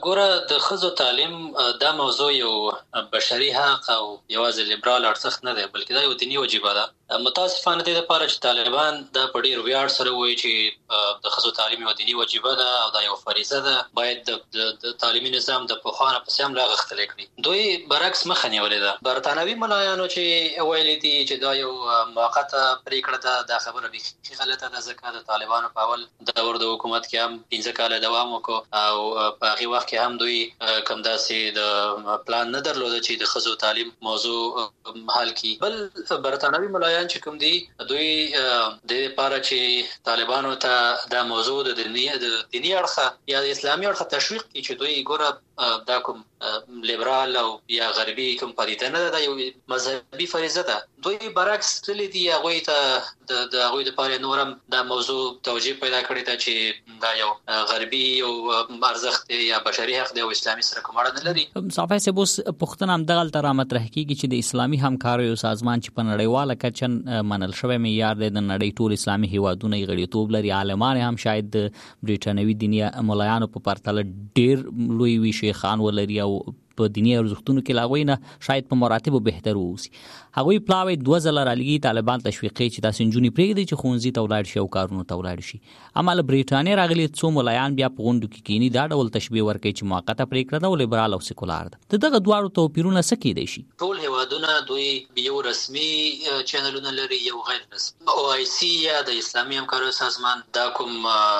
ګوره د ښځو تعلیم دا موضوع یو بشري حق او یوازې لیبرال ارزښت نه دی، بلکې دا یو دیني وجیبه ده. متاسفانه دې لپاره چې طالبان دا په ډېر ویاړ سره وایي چې د ښځو تعلیم یو دیني وجیبه ده او دا یو فریضه ده، باید د تعلیمي نظام د پخوا نه پسې هم لا غښتلی کړي. دوی برعکس مخه نیولې ده. برطانوي ملایانو چې ویلي دي چې دا یو موقته پرېکړه ده، دا خبره بیخي غلطه ده، ځکه د طالبانو په اول دور د حکومت کې هم 15 کاله دوام وکړو او په هغې وخت کې هم دوی کوم داسې د پلان نه درلوده چې د ښځو تعلیم موضوع حل کړي. بل برطانوي ملایان چې کوم دي، دوی د لپاره چې طالبانو ته دا موضوع د دیني اړخه یا د اسلامي اړخه تشویق کړي چې دوی ګوره دا کوم لیبرال او یا غربي کوم پدیده نه ده، دا یو مذهبي فریضه ده. دوی برعکس تللی دي، هغوی ته د هغوی دپاره نور هم دا موضوع توجیه پیدا کړې ده چې دا یو غربي یو ارزښت دی یا بشري حق دی او اسلامي سره کوم اړه نه لري. صافی صاحب، اوس پوښتنه همدغلته رامطرح کېږي چې د اسلامي همکاریو سازمان چې په نړیواله کچه منل شوی معیار دی، د نړۍ ټول اسلامي هیوادونه یې غړیتوب لري، عالمان هم شاید د بریټانوي دیني ملایانو په پرتله ډېر لوی وي، شیخان ولري او په دیني ارزښتونو کې له هغوی نه شاید په مراتبو بهتر واوسي. هغوی پلاوی 2 ځله رالګي طالبان تشویقوي چې تاسې نجونې پرېږدئ چې ښوونځي ته ولاړ شي او کارونو ته ولاړ شي. اما له برېټانیا راغلي څو ملایان بیا په غونډو کې کینی دا ډول تشبیه ورکوي چې موقته پرېکړه ده او لیبرال او سیکولار ده. د دغه دواړو توپیرونه څه کیدای شي؟ ټول هیوادونه دوی یو رسمي چینلونه لري، یو غیر رسمي. OIC یا د اسلامي همکاریو سازمان دا کوم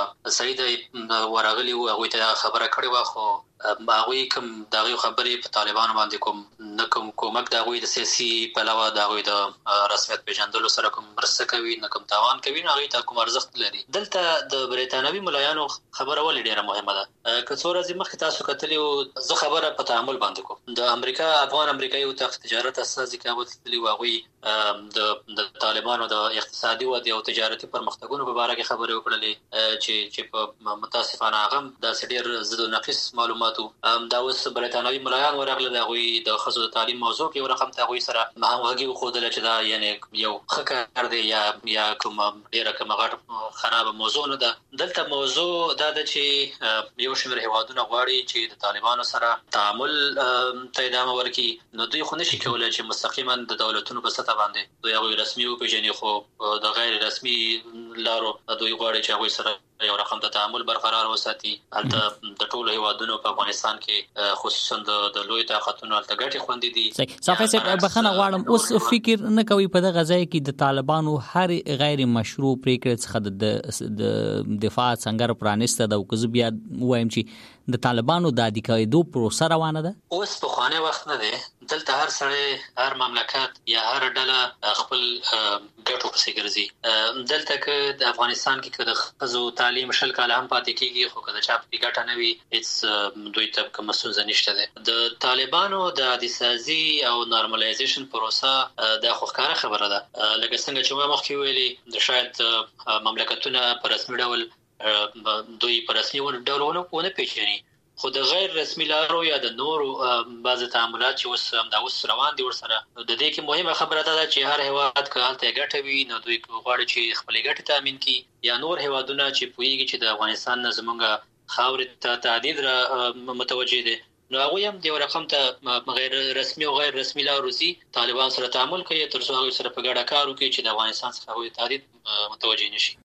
سړي د ورغلي وو، هغوی ته خبره کړې وه، خو هغوی کوم د هغوی خبرې په طالبانو باندې کوم کومک د هغوی د سیاسي پلوه د هغوی د رسمیت پیژندلو سره کوم مرسته کوي، نه کوم تاوان کوي، نه هغوی ته کوم ارزښت لري. دلته د برېټانوي ملایانو خبره ولې ډېره مهمه ده. که څو ورځې مخکې تاسو کتلي وو، زه خبره په تعامل باندې کوم. د افغان امریکایي اتاق تجارت استازي کابل ته تللي وو، هغوی د طالبانو د اقتصادي ودې او تجارتي پرمختګونو په باره کې خبرې وکړلې چې په متاسفانه هغه هم داسې ډېر ضد و نقیص معلومات. دا اوس برطانوي ملایان ورغله، د هغوی د ښځو د تعلیم موضوع کې یو رقم ته هغوی سره همغږي وښودله چې دا یعنې یو ښه کار دی یا کومه ډېره کومه غټه خرابه موضوع نه ده. دلته موضوع دا ده چې یو شمېر هیوادونه غواړي چې د طالبانو سره تعامل ته ادامه ورکړي، نو دوی خو نشي کولی چې مستقیما د دولتونو په سطح باندې دوی هغوی رسمي وپېژني، خو د غیر رسمي لارو دوی غواړي چې هغوی سره یو رقم ته تعامل برقرار وساتي. هلته د ټولو هیوادونو په افغانستان کې خصوصا د لوی طاقتونو هلته ګټې خوندې دي. صافی صاحب، بخښنه غواړم، اوس فکر نه کوي په دغه ځای کې د طالبانو هر غیر مشروع پرېکړې څخه د دفاع څنګه پرانیسته ده، او که زه بیا ووایم چې د طالبانو د عادي کېدو پروسه روانه ده؟ اوس پخوانی وخت نه دی. دلته هر سړی، هر مملکت یا هر ډله خپل ګټو پسې ګرځي. دلته که د افغانستان کې که د ښځو تعلیم 20 کاله هم پاتې کېږي، خو که د چا پکې ګټه نه وي، هېڅ دوی ته کومه ستونزه نشته دی. د طالبانو د عادي سازي او نارملایزیشن پروسه دا خو ښکاره خبره ده. لکه څنګه چې ما مخکې ویلي، د شاید مملکتونه په رسمي ډول دوی په رسمي ډول ونه پېژني، خو د غیر رسمي لارو یا د نورو بعضې تعاملات چې اوس همدا اوس روان دي ورسره، د دې کې مهمه خبره دا ده چې هر هیواد که هلته یې ګټه وي، نو دوی غواړي چې خپلې ګټې تامین کړي، یا نور هیوادونه چې پوهېږي چې د افغانستان نه زموږ خاورې ته تهدید را متوجه دی، نو هغوی هم د یو رقم ته غیر رسمي او غیر رسمي لارو ځي، طالبان سره تعامل کوي تر څو هغوی سره په ګډه کار وکړي چې د افغانستان څخه هغوی تهدید متوجه نشي.